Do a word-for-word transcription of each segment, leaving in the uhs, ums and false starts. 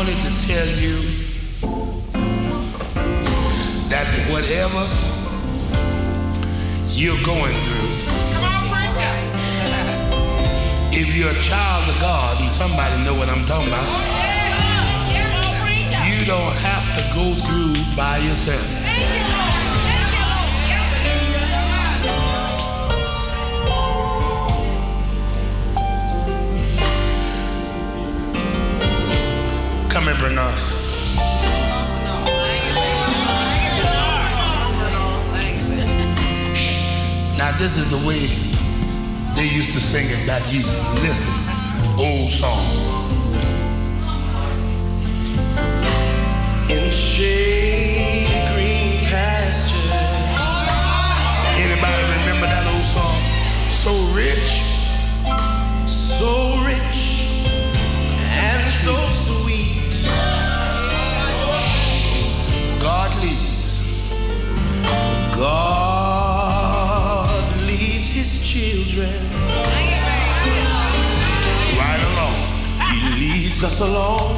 wanted to tell you that whatever you're going through, come on, preacher. If you're a child of God, and somebody know what I'm talking about, Yeah, yeah, come on, preacher. you don't have to go through by yourself. Thank you, Lord. Thank you, Lord. Come here, Bernard. Now this is the way they used to sing it back then. Listen, old song. In shady green pasture. Anybody remember that old song? So rich, so rich, and so sweet. God leads. God leads his children right along. He leads us along.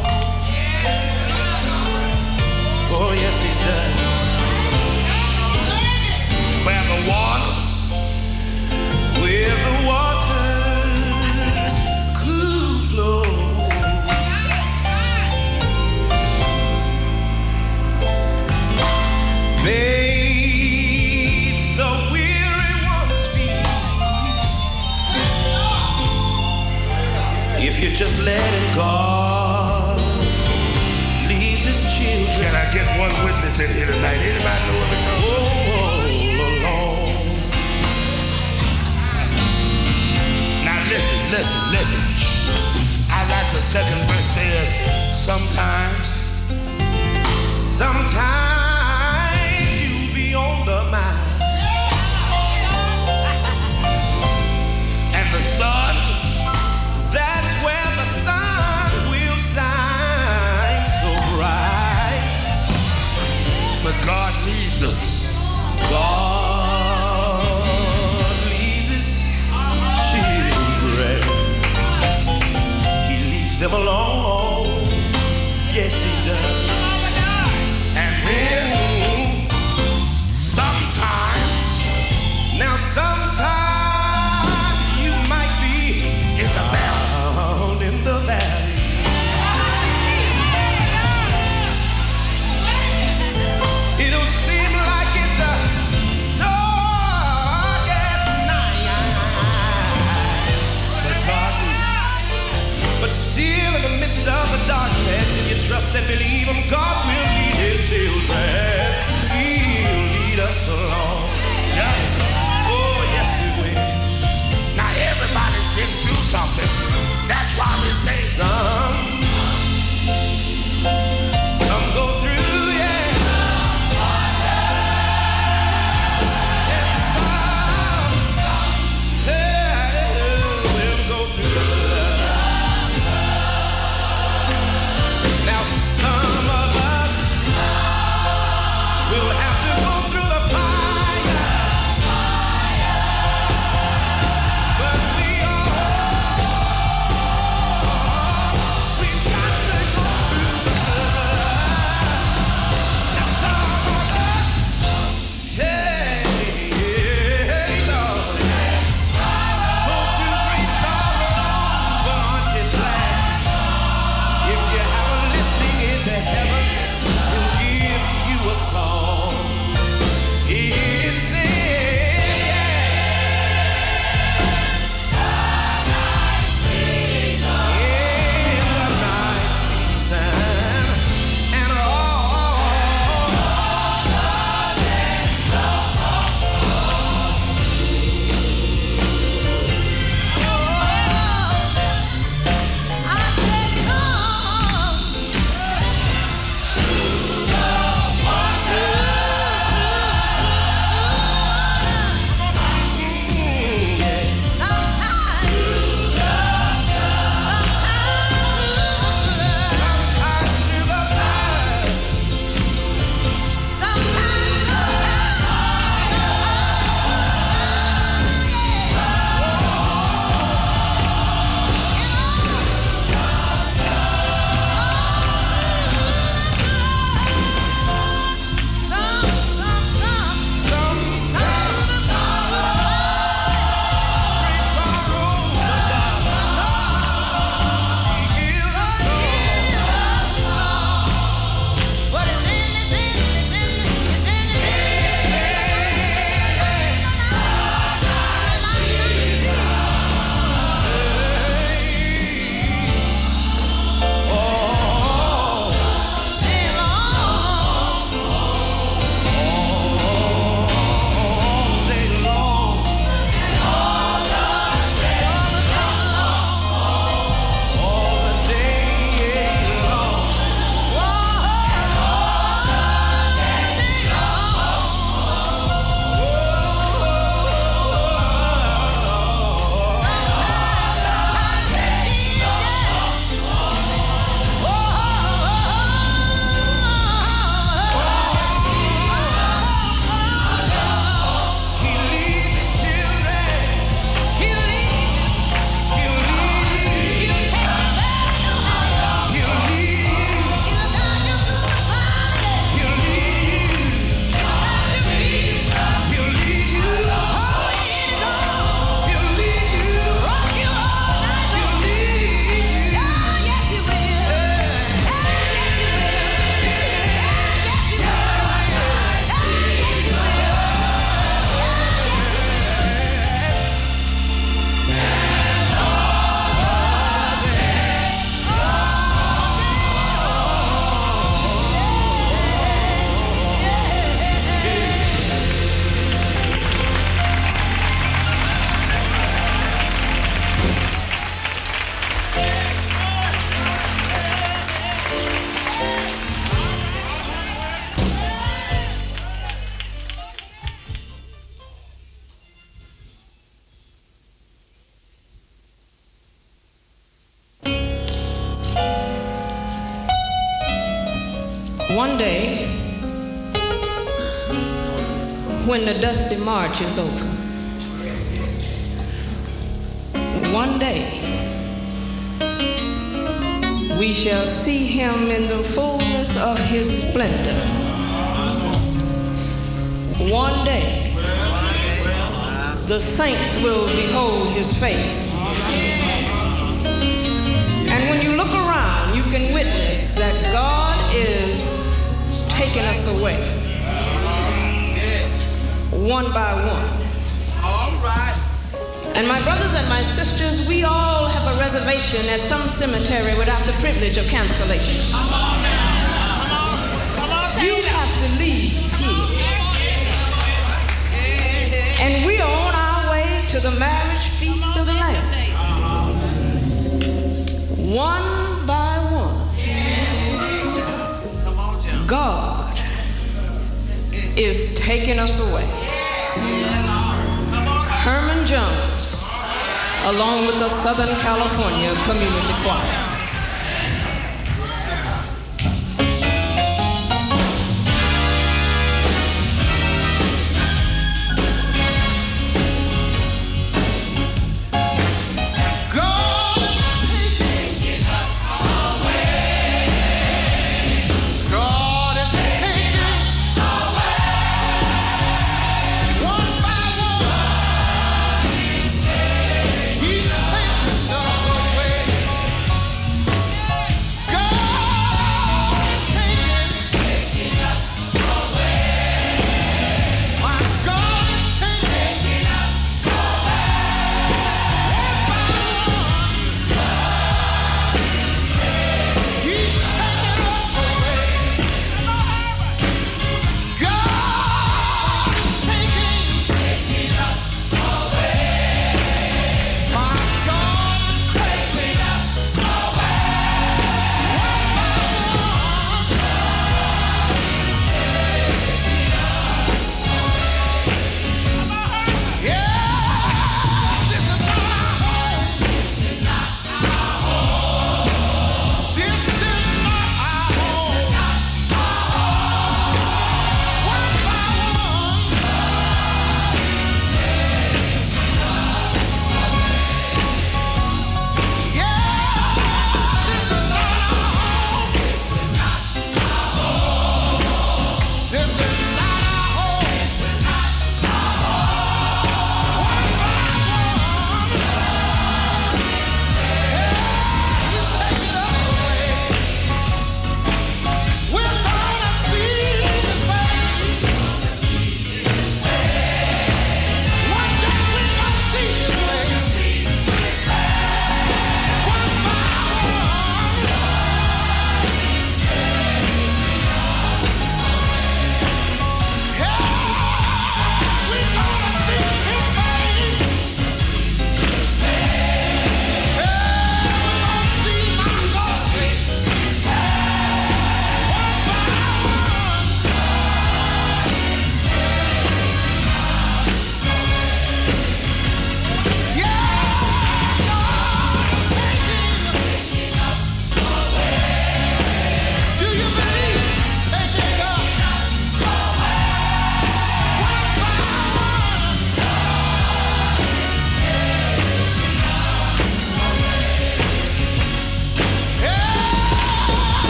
Oh, yes, he does. Where the waters, where the waters could flow. Bathes the weary one's feet. If you just let him, God leads his children. Can I get one witness in here tonight? Anybody know what it's all along? Now listen, listen, listen. I like the second verse says, sometimes, sometimes on the mind, and the sun, that's where the sun will shine so bright. But God leads us. God leads his children. He leads them along. Yes, he does. And then now sometime you might be in the valley, in the valley. It'll seem like it's the dark at night, but God leads. But still in the midst One day, when the dusty march is over, one day we shall see him in the fullness of his splendor. One day the saints will behold his face. And when you look around, you can witness that God is taking us away, one by one. All right. And my brothers and my sisters, we all have a reservation at some cemetery without the privilege of cancellation. Come on now. Come on. Come on, You Taylor. have to leave here. And we are on our way to the marriage feast of the Lamb. One by one, God is taking us away. Herman Jones, along with the Southern California Community Choir.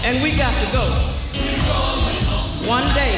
and we got to go. One day,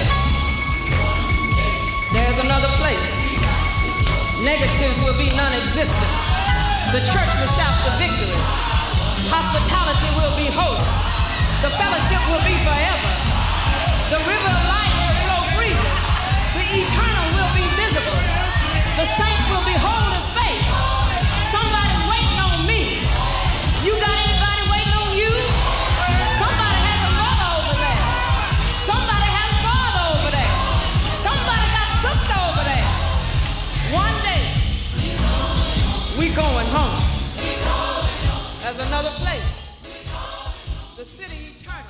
there's another place. Negatives will be non-existent. The church will shout the victory. Hospitality will be host. The fellowship will be forever. The river of life will flow freely. The eternal will be visible. The saints will behold his face. Somebody's waiting on me. You got anybody waiting on you? Somebody has a mother over there. Somebody has a father over there. Somebody got sister over there. One day, we going home. There's another place. The city eternal.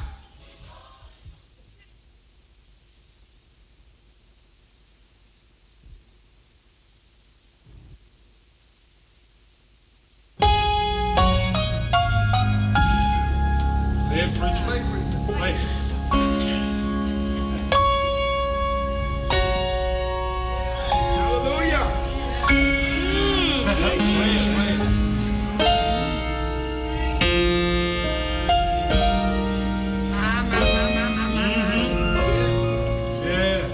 Play it, preacher. Play, preacher. Play. Hallelujah. Play it, play it. My, my, my, my, my, my. Yes. Yeah.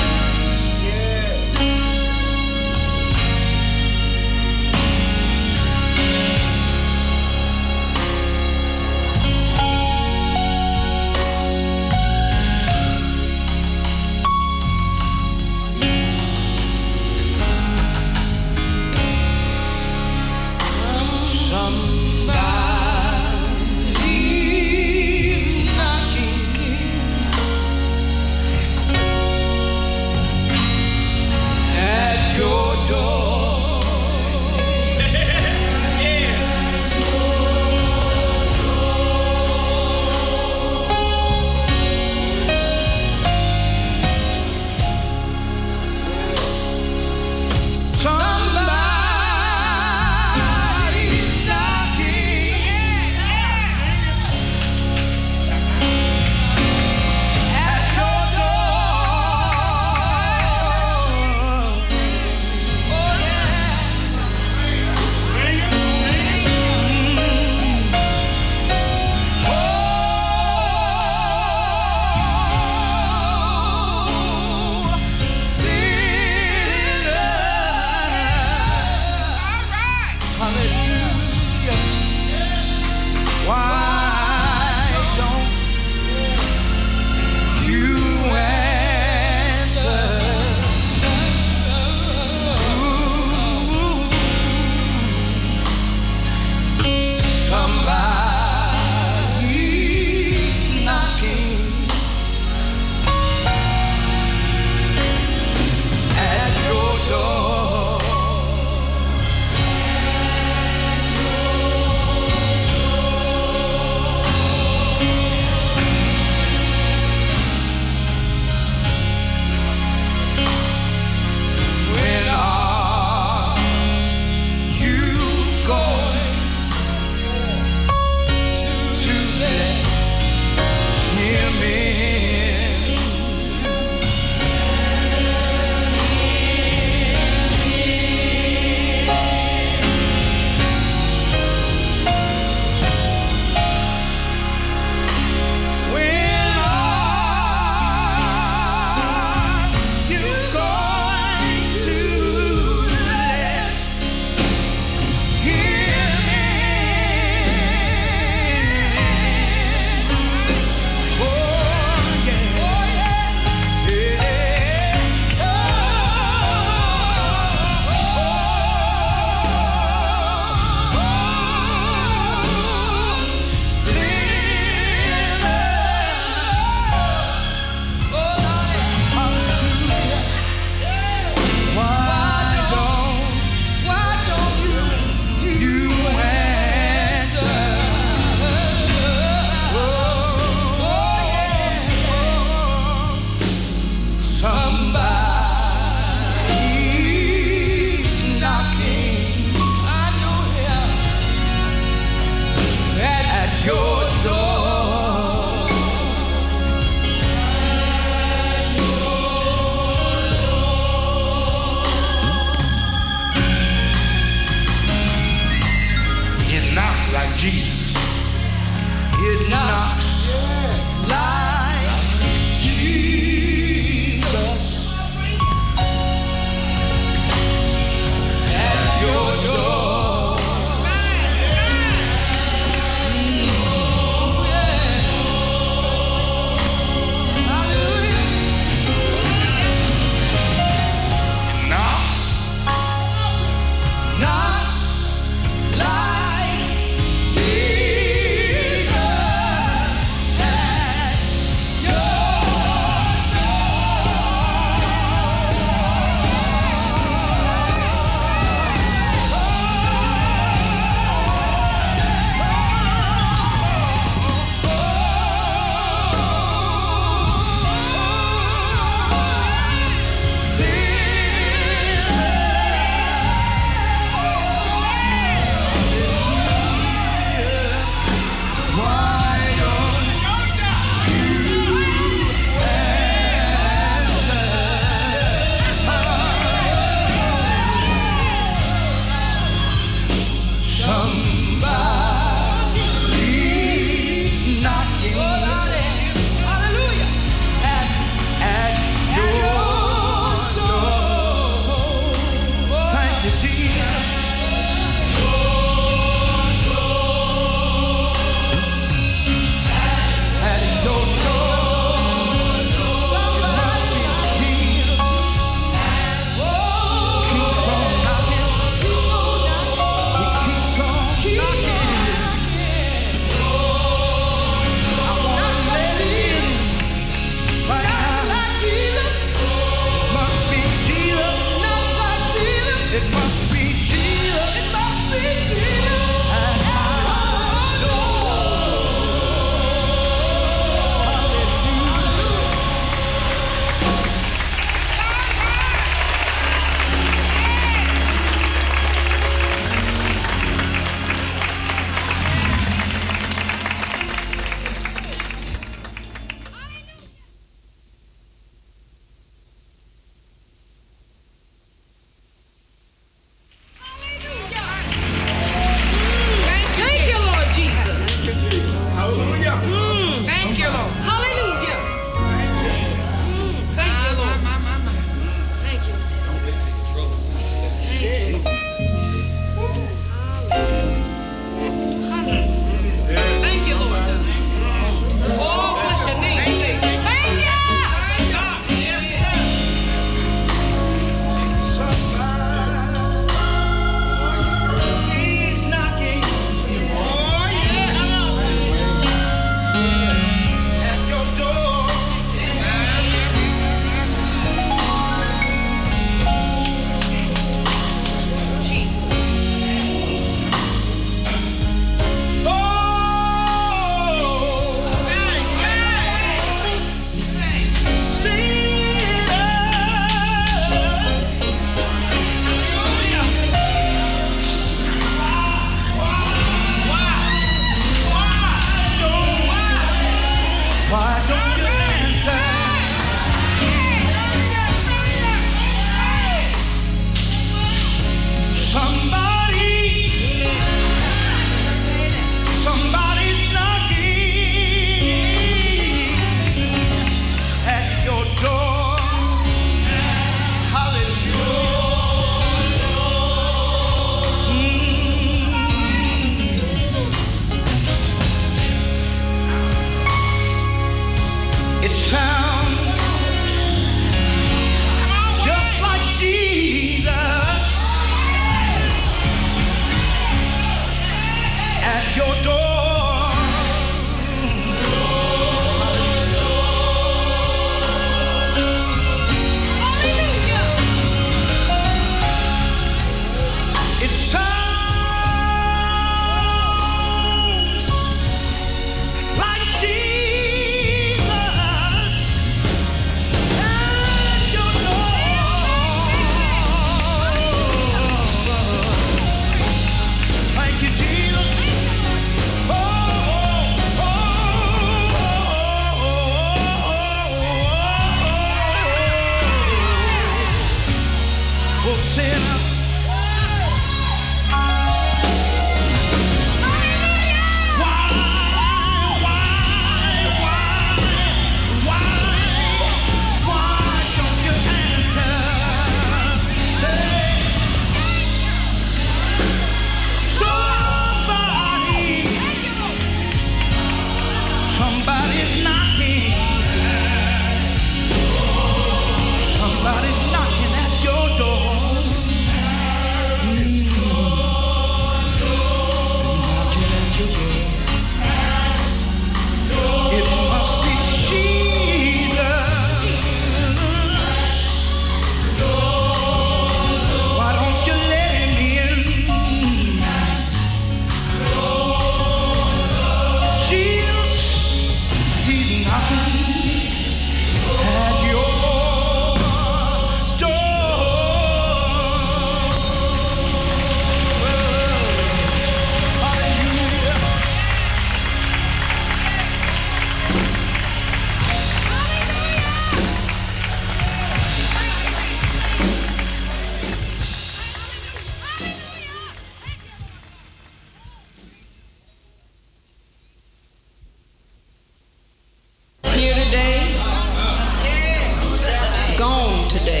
today.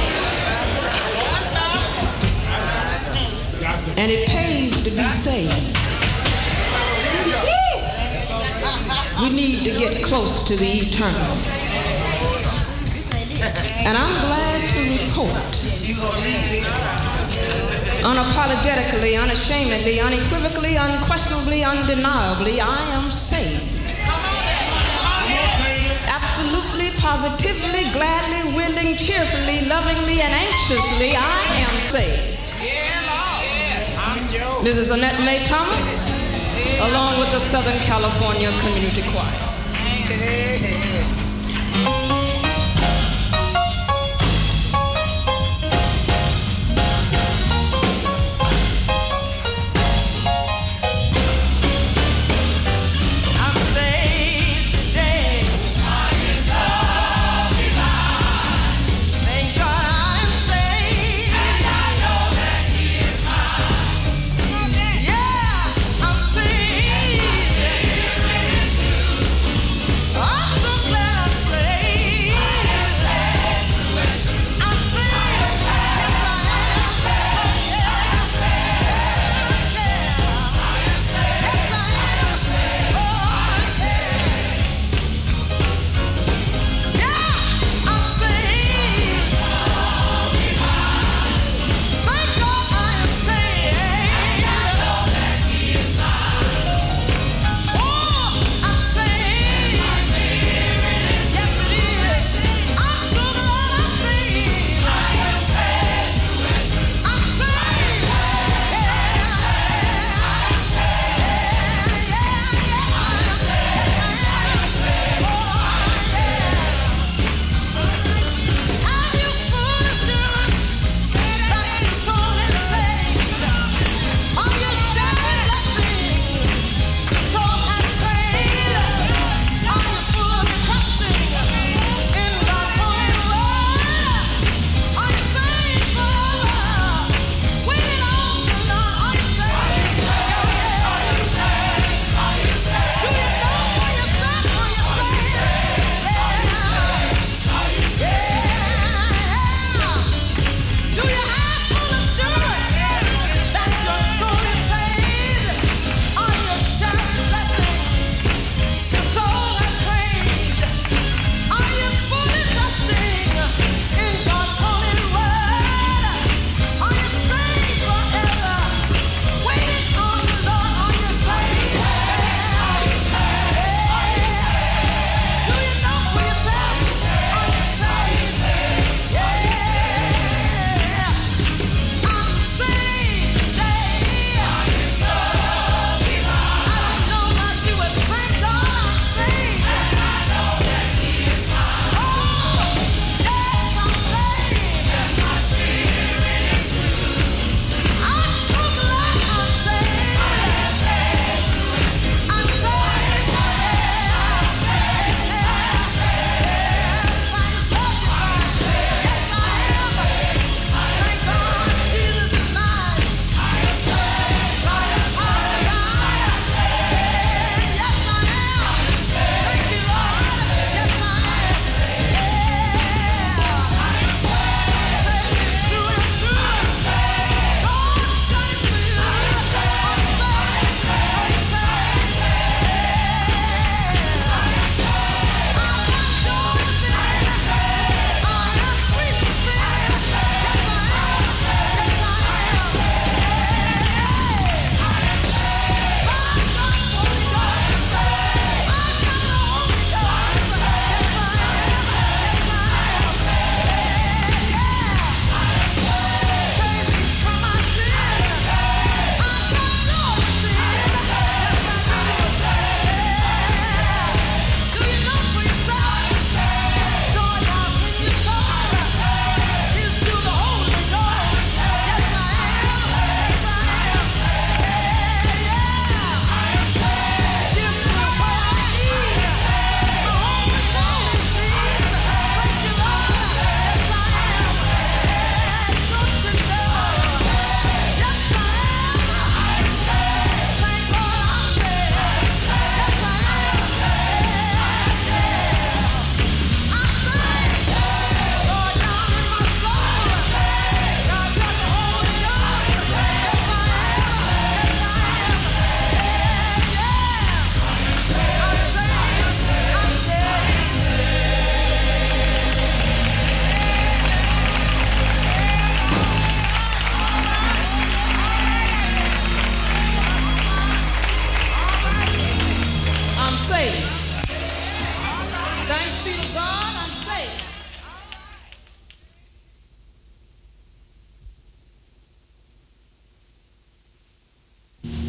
And it pays to be saved. We need to get close to the eternal. And I'm glad to report, unapologetically, unashamedly, unequivocally, unquestionably, undeniably, I am saved. Absolutely, positively, gladly, willing, cheerfully, lovingly, and anxiously, I am saved. Missus Annette Mae Thomas, along with the Southern California Community Choir. So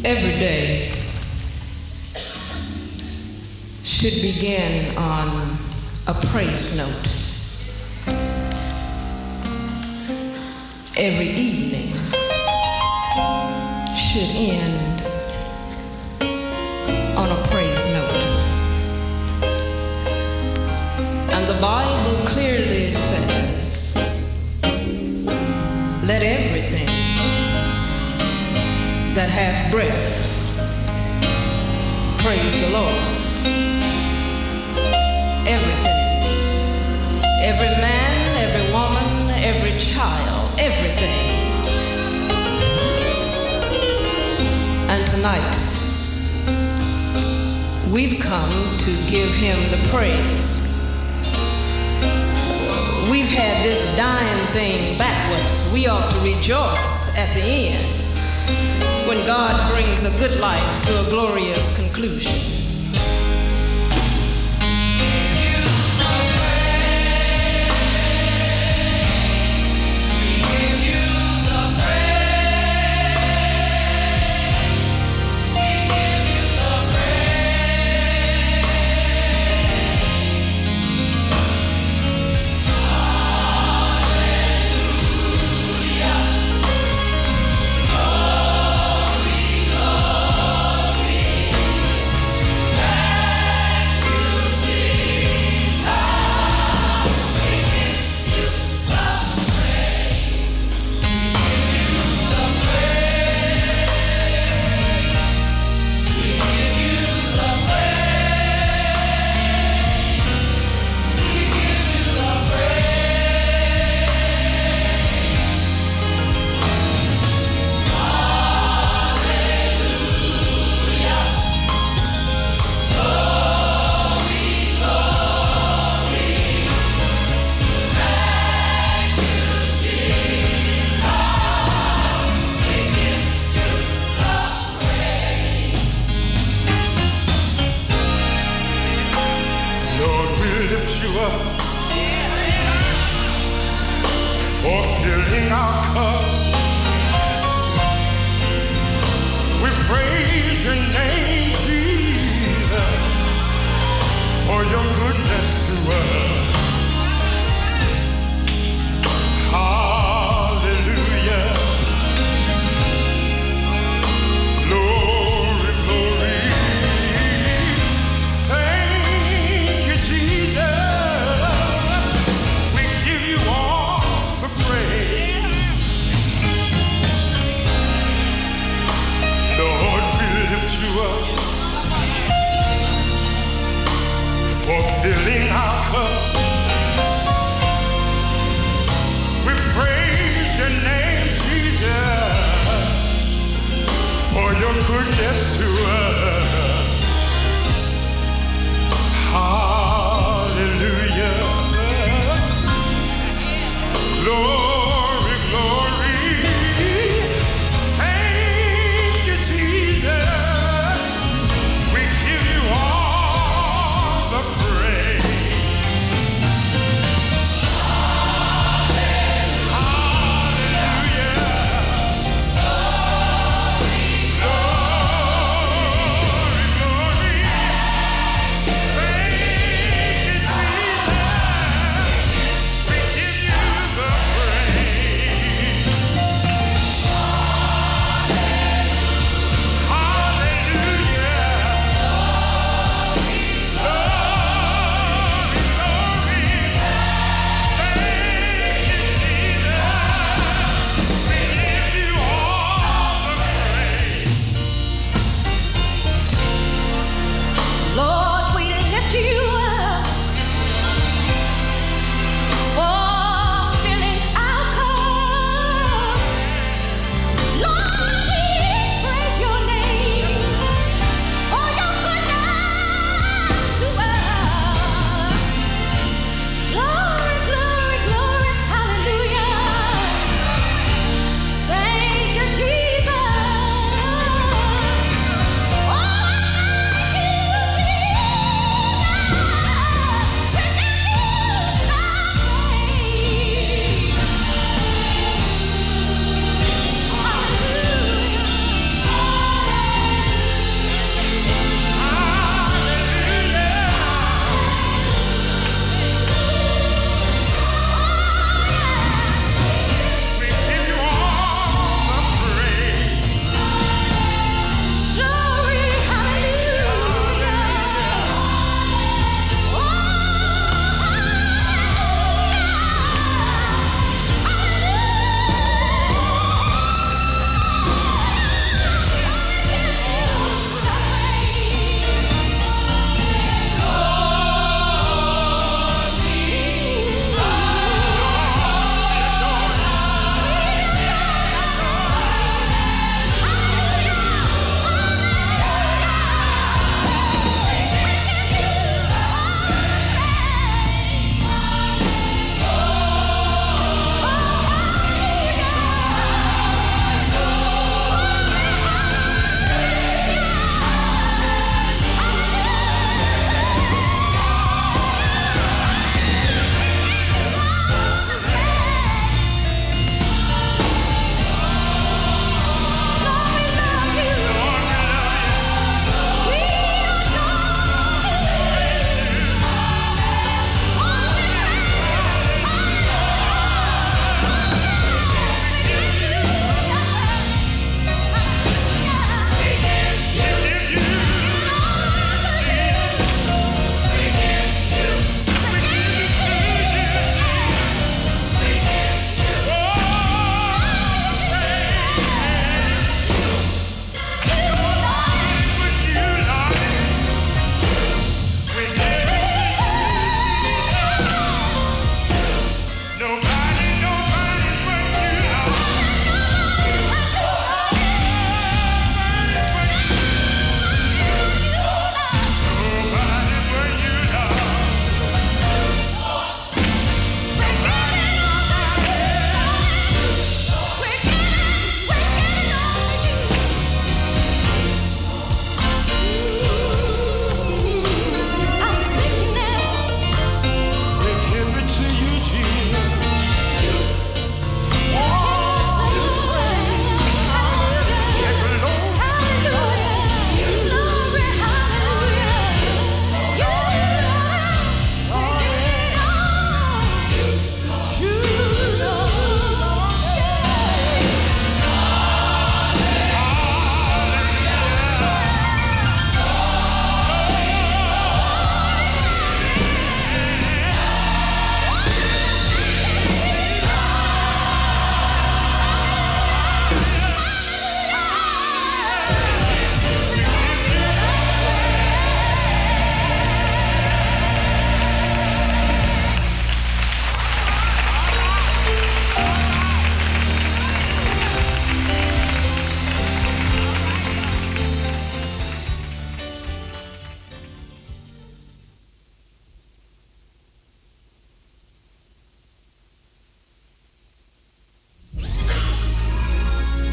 Every day should begin on a praise note. Every evening should end on a praise note. And the Bible clearly says, let everything that hath breath praise the Lord. Everything, every man, every woman, every child, everything. And tonight, we've come to give him the praise. We've had this dying thing backwards. We ought to rejoice at the end when God brings a good life to a glorious conclusion. The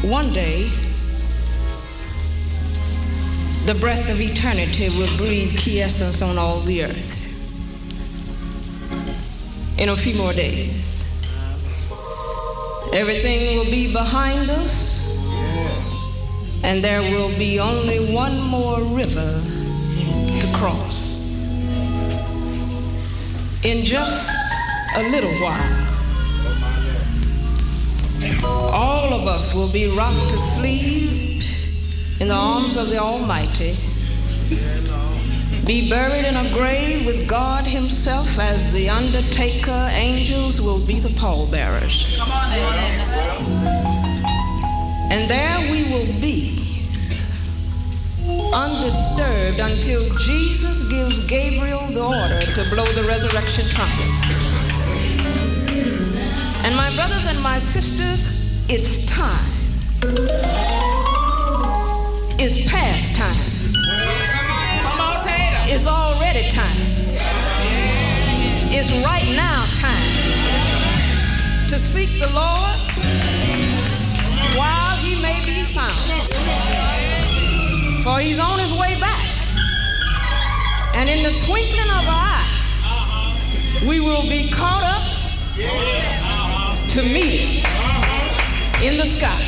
One day, the breath of eternity will breathe quiescence on all the earth. In a few more days, everything will be behind us, and there will be only one more river to cross. In just a little while, all of us will be rocked to sleep in the arms of the Almighty, be buried in a grave with God Himself as the undertaker. Angels will be the pallbearers. Come on, and there we will be, undisturbed until Jesus gives Gabriel the order to blow the resurrection trumpet. And my brothers and my sisters, it's time. It's past time. It's already time. It's right now time to seek the Lord while He may be found. For He's on His way back. And in the twinkling of an eye, we will be caught up to meet Him in the sky.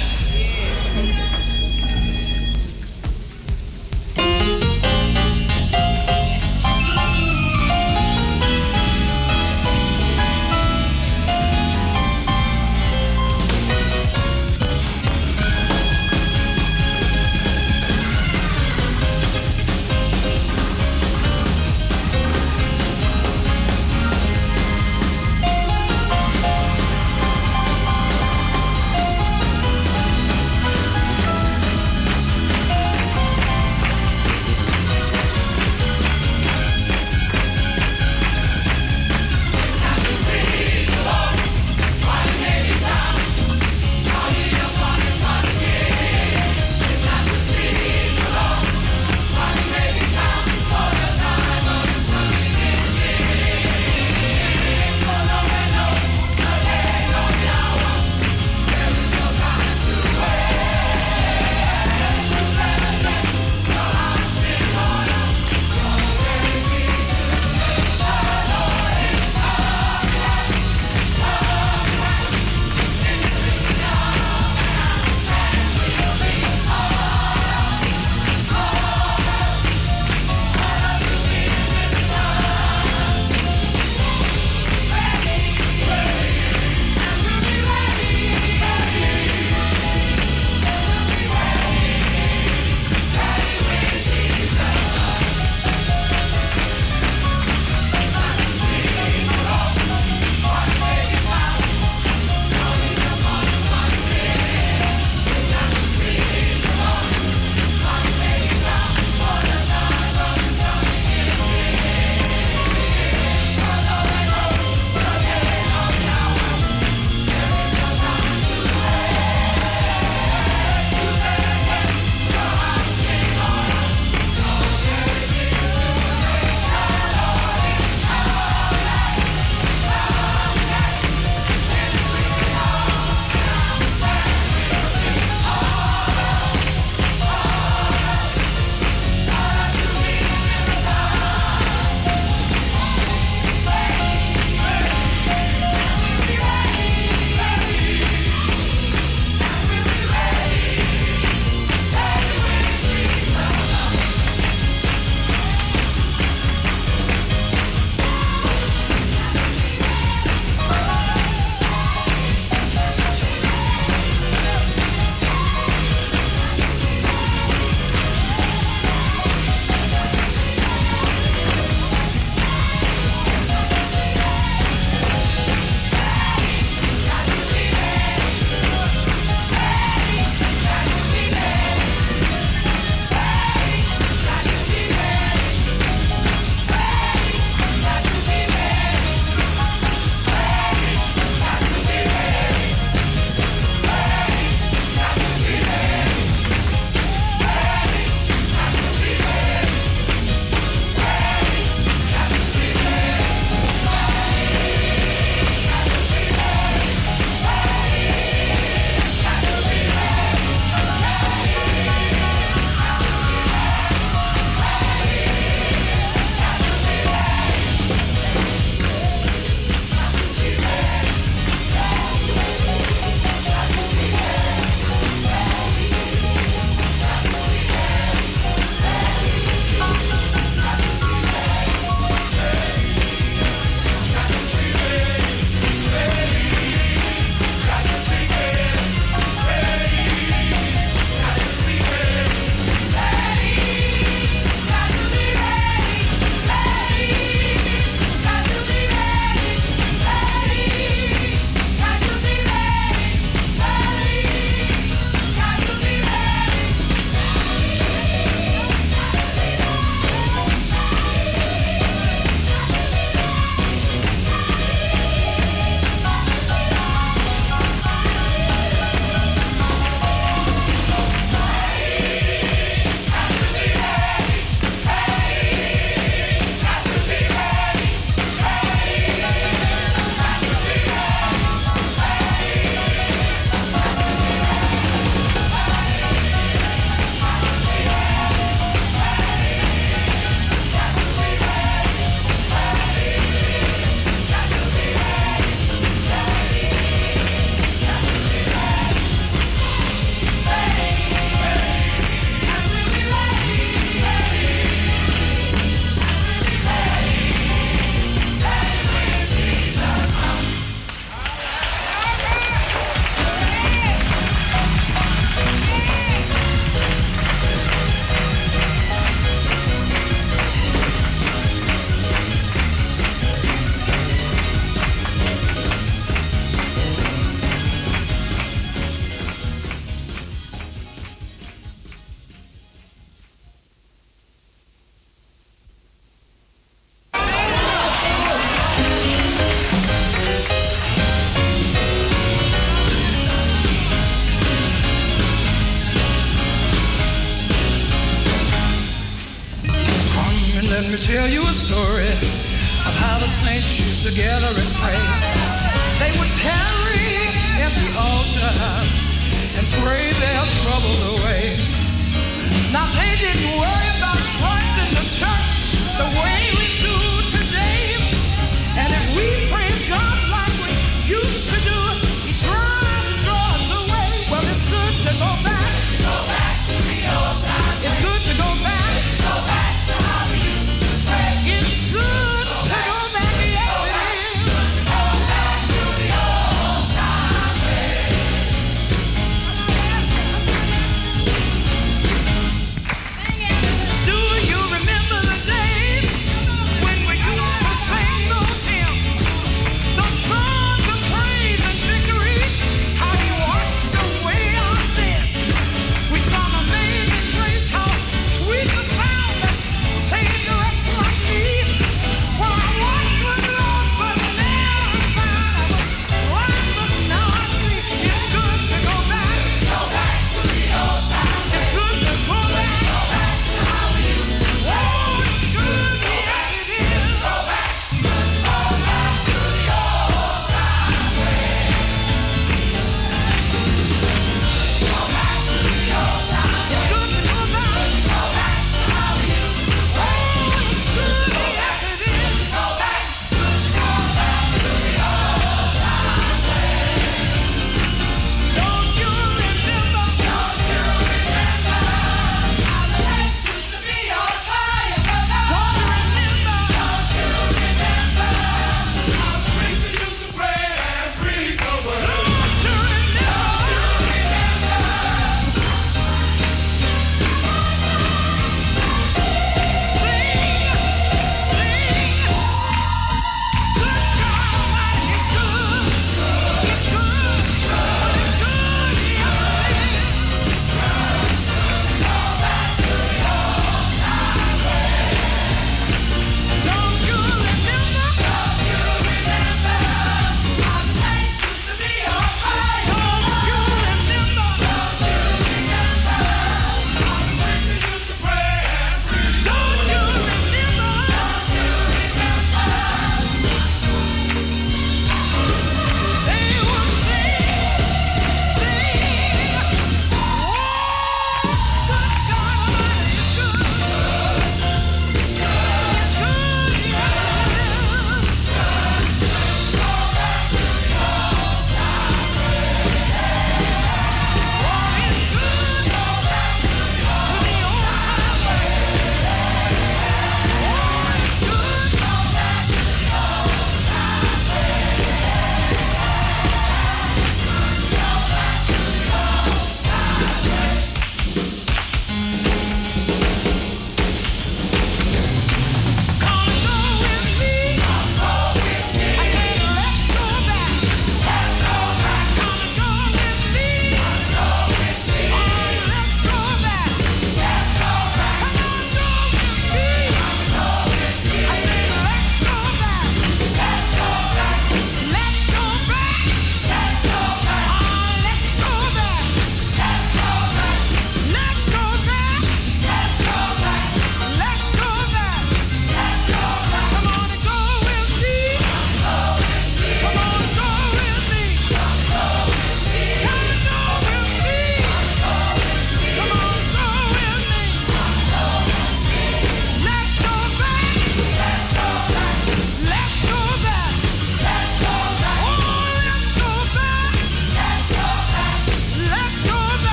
Let me tell you a story of how the saints used to gather and pray. They would tell